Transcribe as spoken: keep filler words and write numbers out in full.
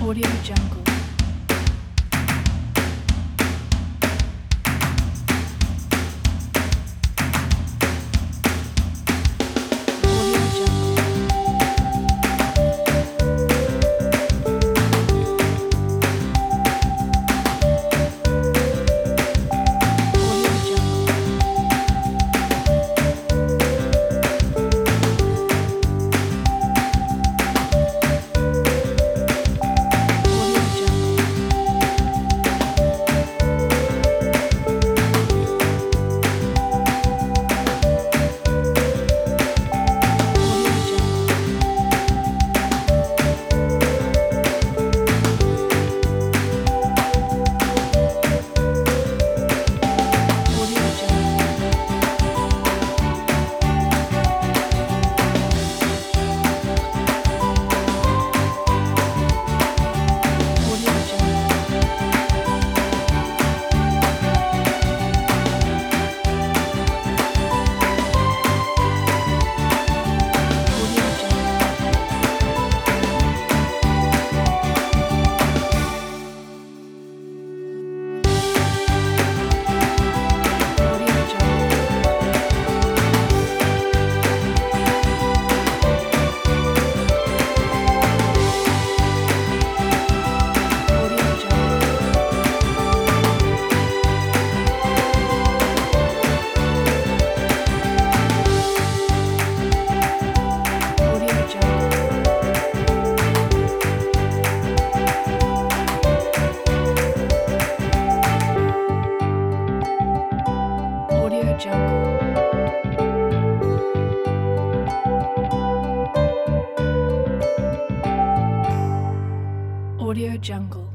Audio Jungle. Audio Jungle. Audio Jungle. Audio Jungle. Audio Jungle. Audio Jungle. Audio Jungle. Audio Jungle. Audio Jungle. Audio Jungle. Audio Jungle. Audio Jungle. Audio Jungle.